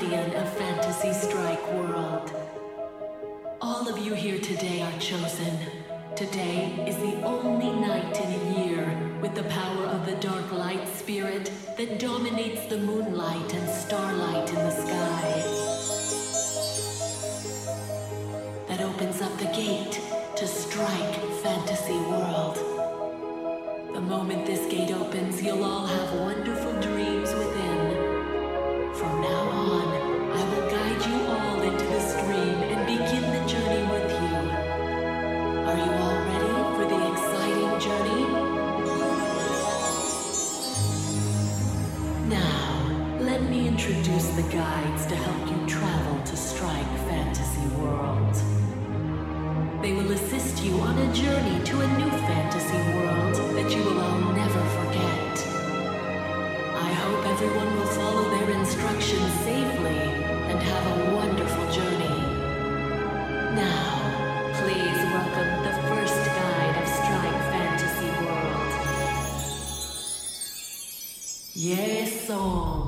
guardian of Fantasy Strike World. All of you here today are chosen. Today is the only night in a year with the power of the dark light spirit that dominates the moonlight and starlight in the sky. That opens up the gate to Strike Fantasy World. The moment this gate opens, you'll all have wonderful dreams within. From now on, I will guide you all into the stream and begin the journey with you. Are you all ready for the exciting journey? Now, let me introduce the guides to help you travel to Strike Fantasy World. They will assist you on a journey to a new fantasy world that you will all never forget. I hope everyone will follow their instructions safely and have a wonderful journey. Now, please welcome the first guide of Strike Fantasy World. Yesong.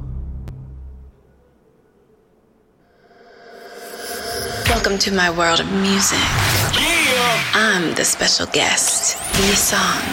Welcome to my world of music. Yeah. I'm the special guest. Yesong.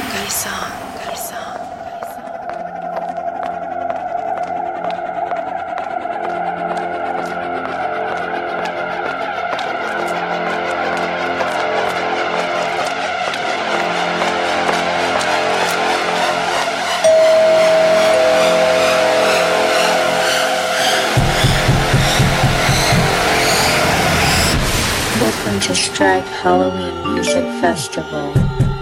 Welcome to Strike Halloween Music Festival.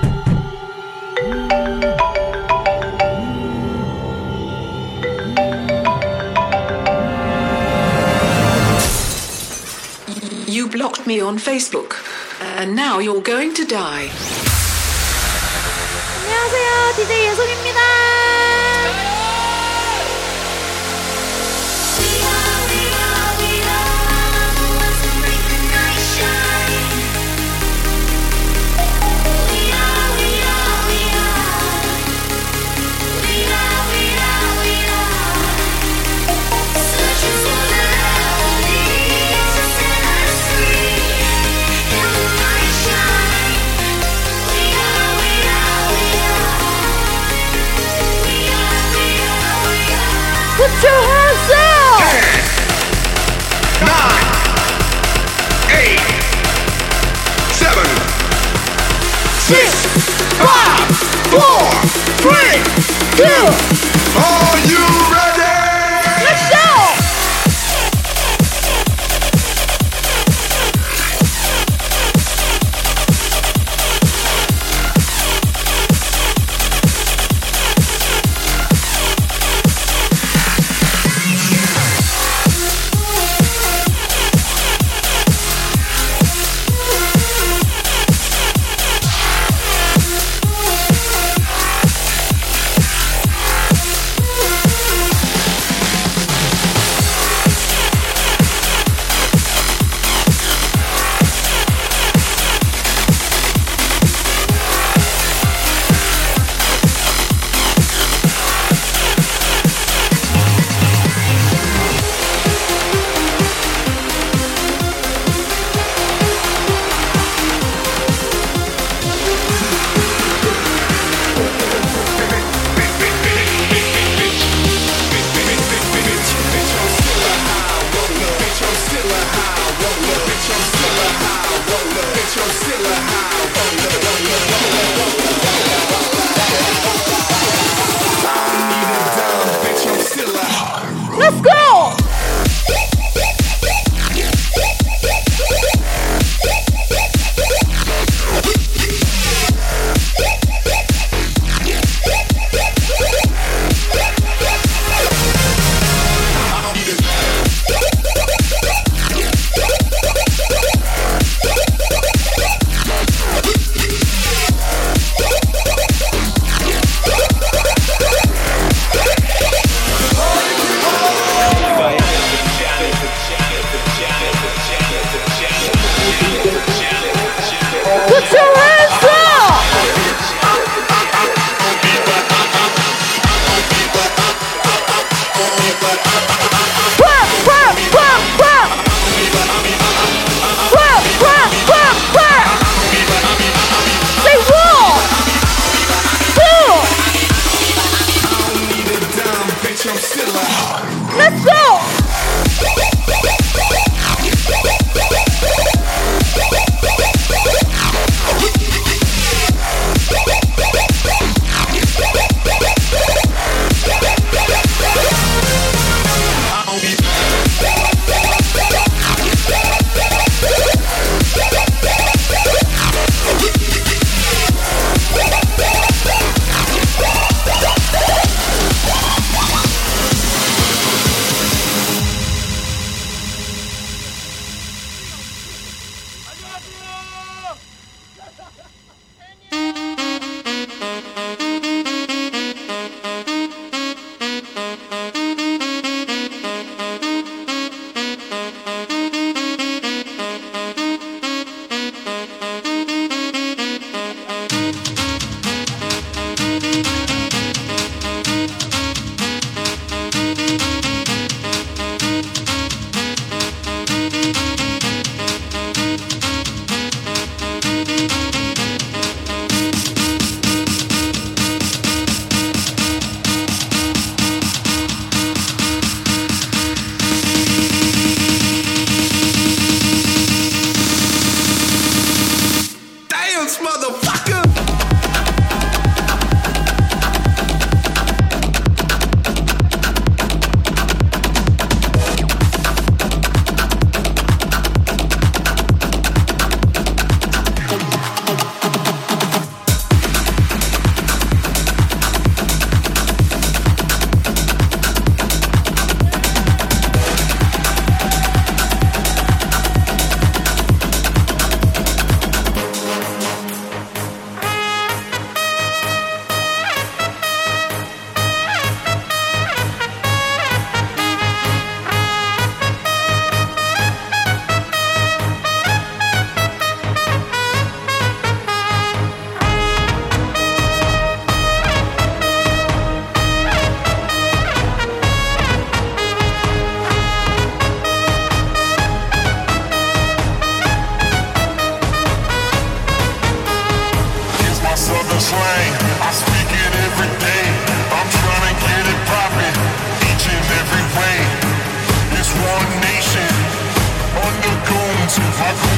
You blocked me on Facebook, and now you're going to die. 안녕하세요, DJ 예송입니다. Put your hands up! 10, 9, 8, 7, 6, 5, 4, 3, 2. Are you ready? Let's go!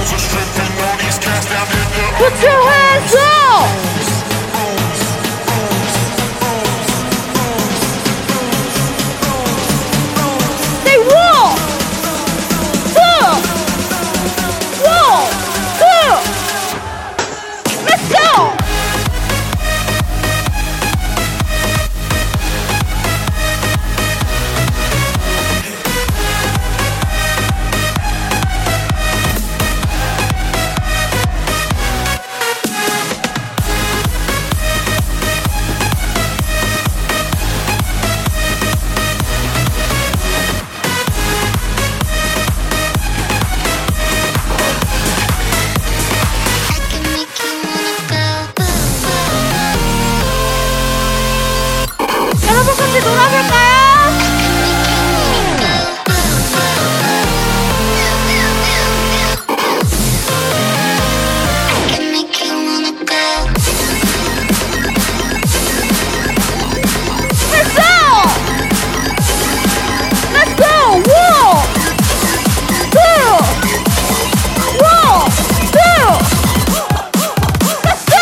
Put your hands up! Say 1, 2, 1, 2. Let's go! 여러분 같이 놀아볼까요? Let's go! Let's go! 1, 2, 1, 2. Let's go!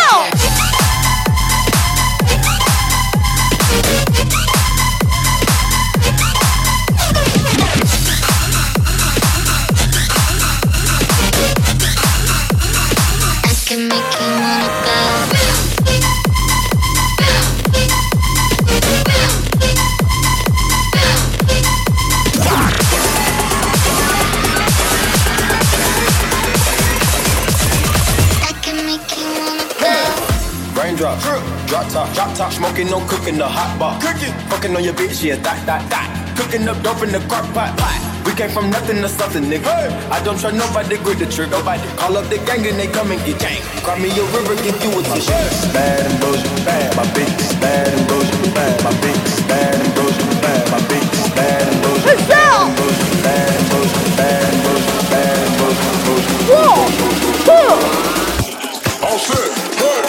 Raindrop, drop top, smoking, no cooking, the hot bar. Cooking, fucking on your bitch, yeah, that. Cooking up dope in the crock pot. We came from nothing to something, nigga. Hey. I don't trust nobody, grip the trigger. Nobody call up the gang and they come and get gang. Cry me a river, give you a tissue. Bad and bullshit, bad, my bitch. Bad and bullshit, bad, my bitch. Bad and bullshit, bad, my bitch. Bad and bullshit, bad and bullshit, bad and bullshit, bad and bullshit, bad and bullshit, bullshit. 1, 2. All set, good.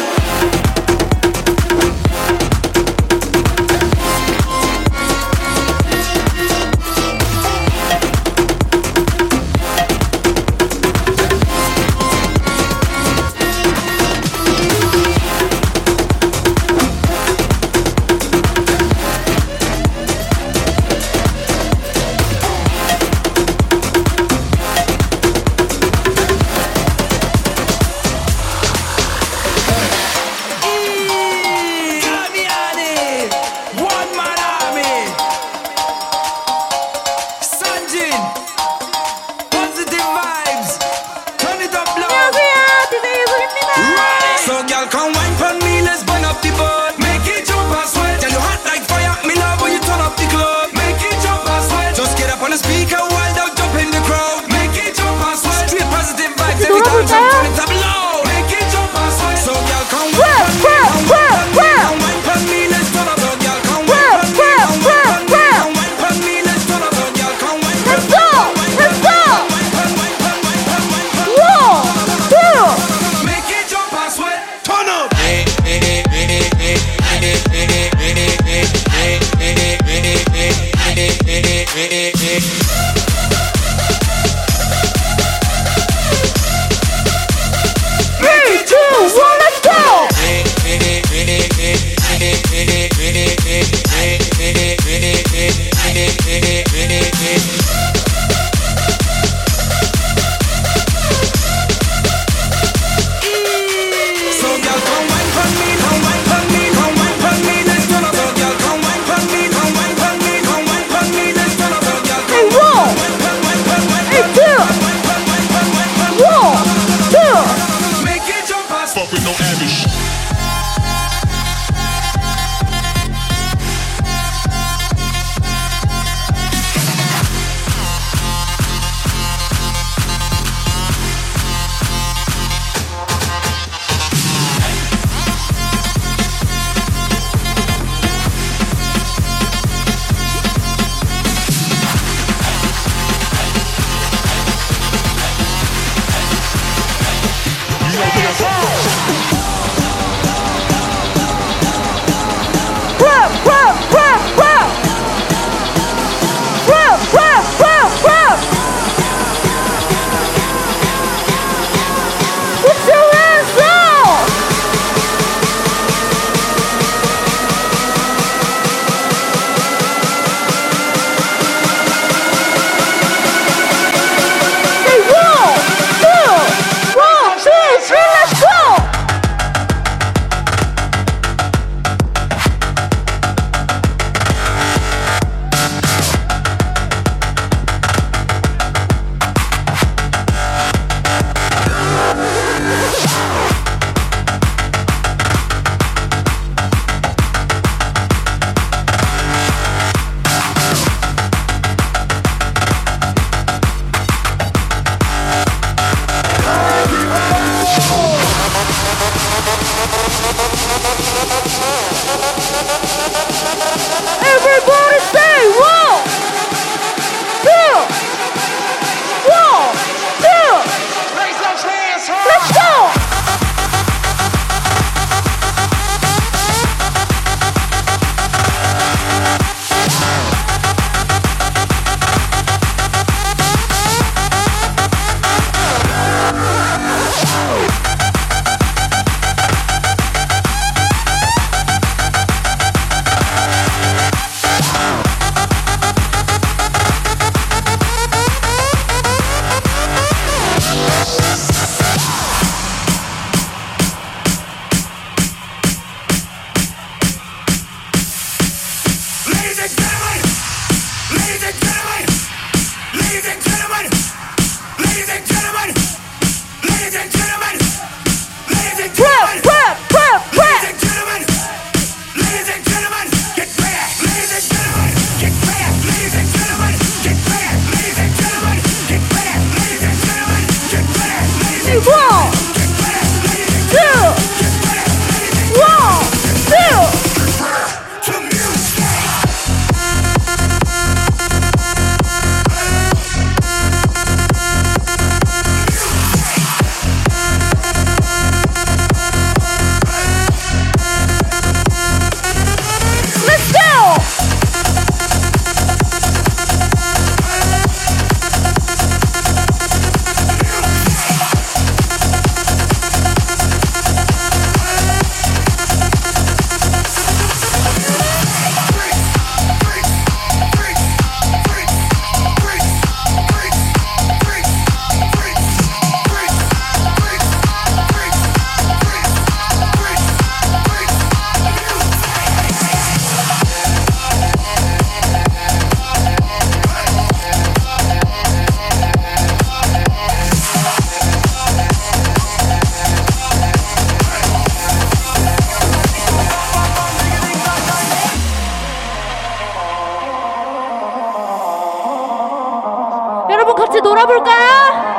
같이 놀아볼까요?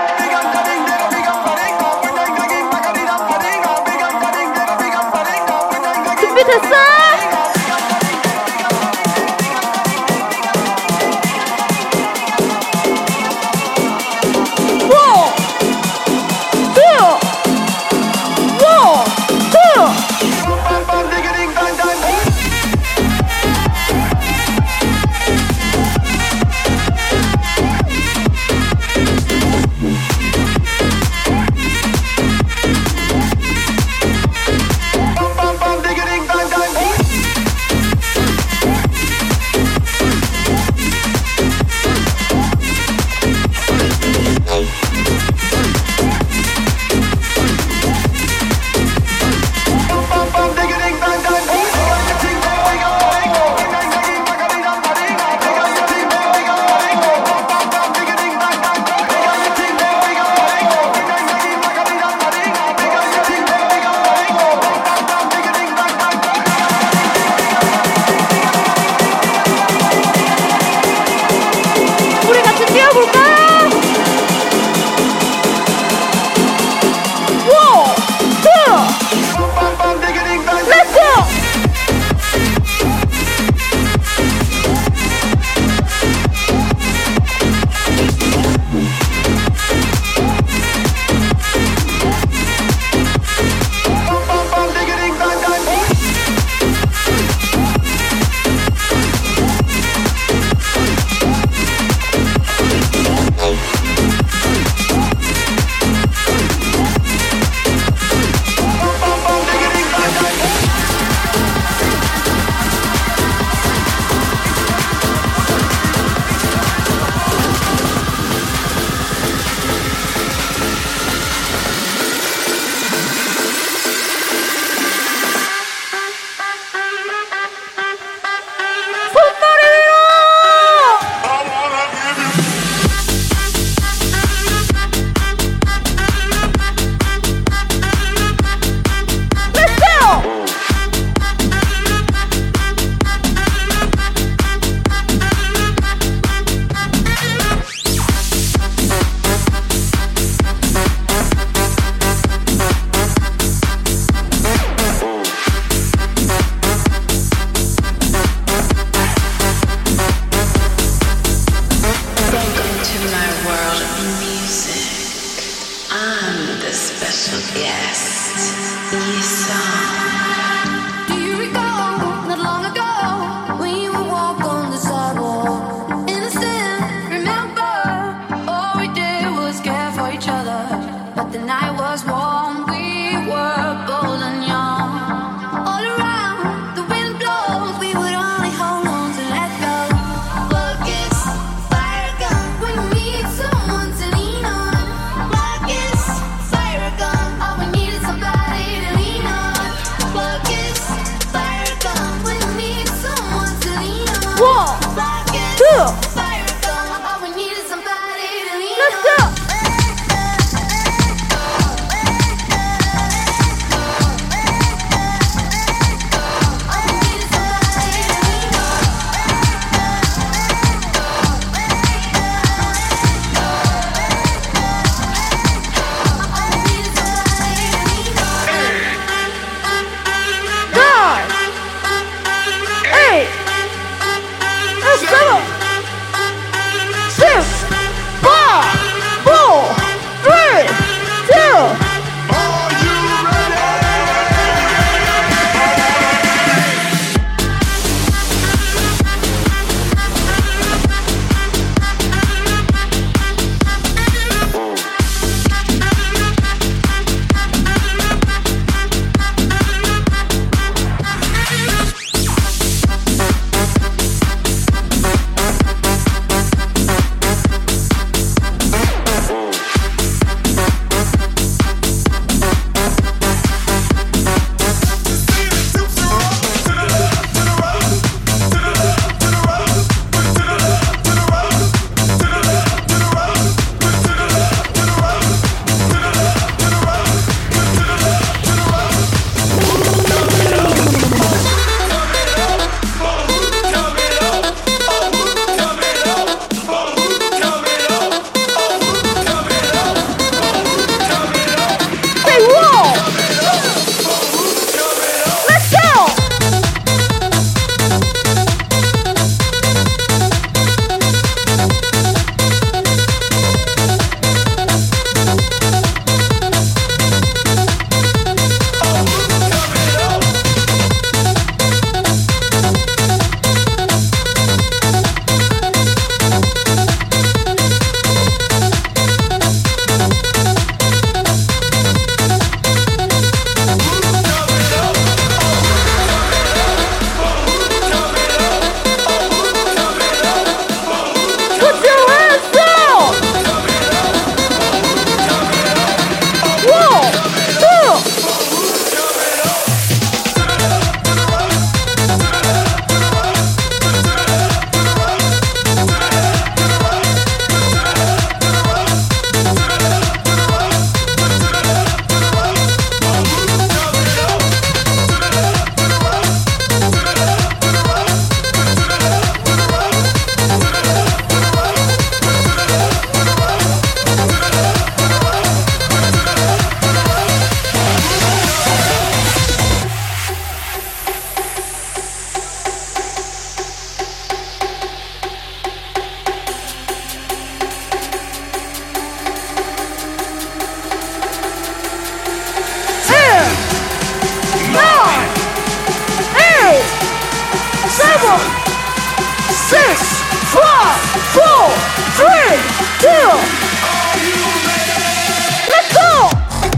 준비됐어? 3, 2, let's go!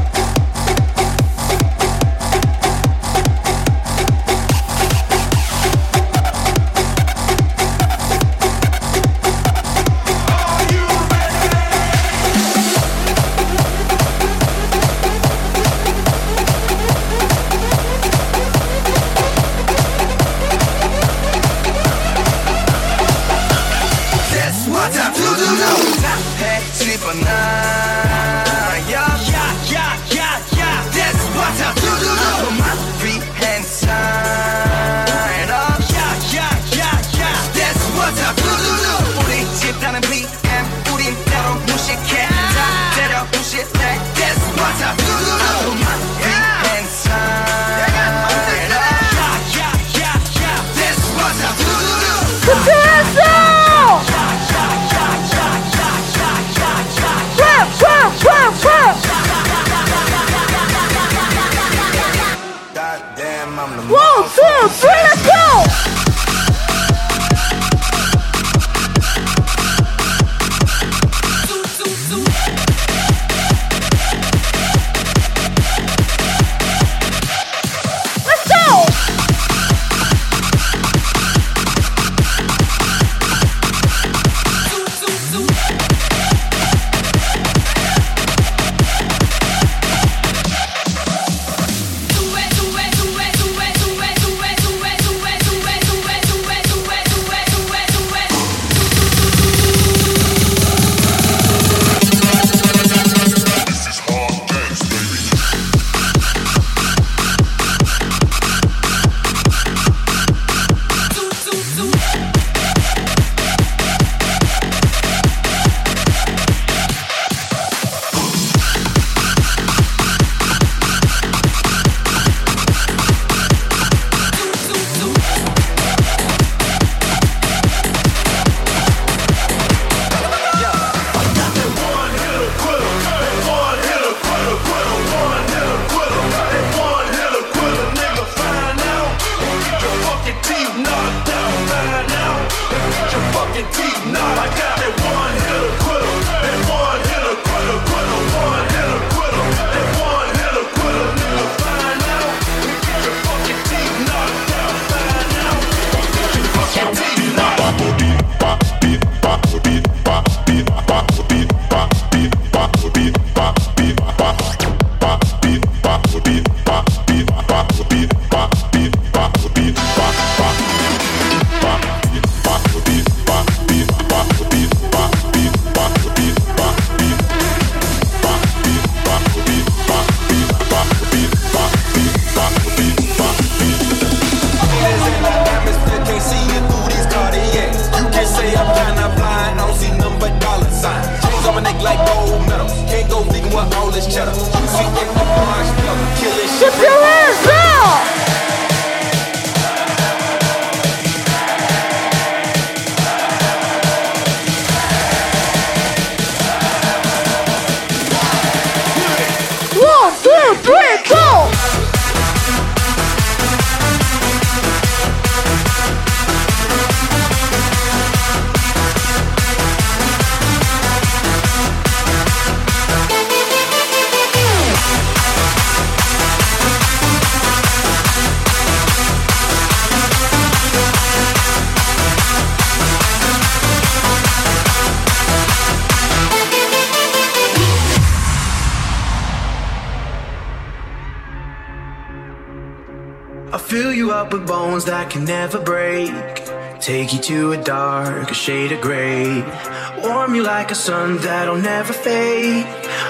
Fill you up with bones that can never break. Take you to a darker shade of gray. Warm you like a sun that'll never fade.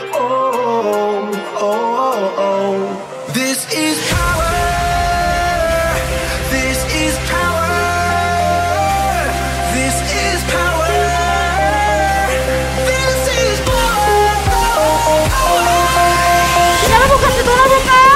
Oh, oh, oh, oh. This is power. This is power. This is power. This is power. 여러분 같이 놀아볼까요?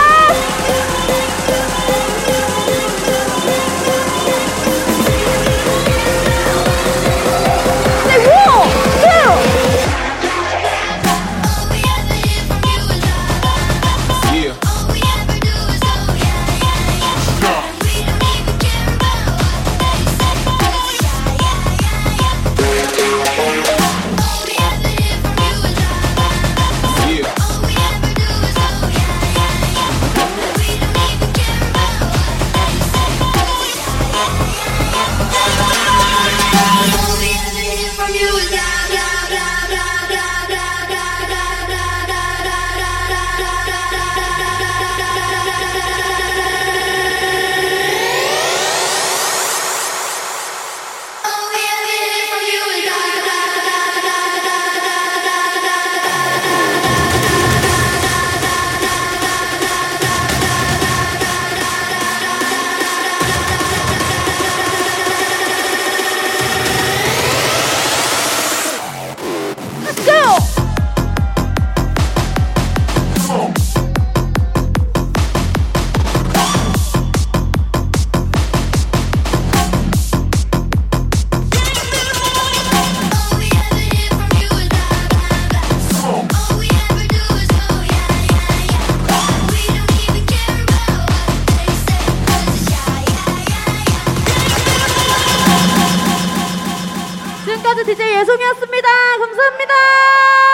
지금까지 DJ 예송이었습니다. 감사합니다.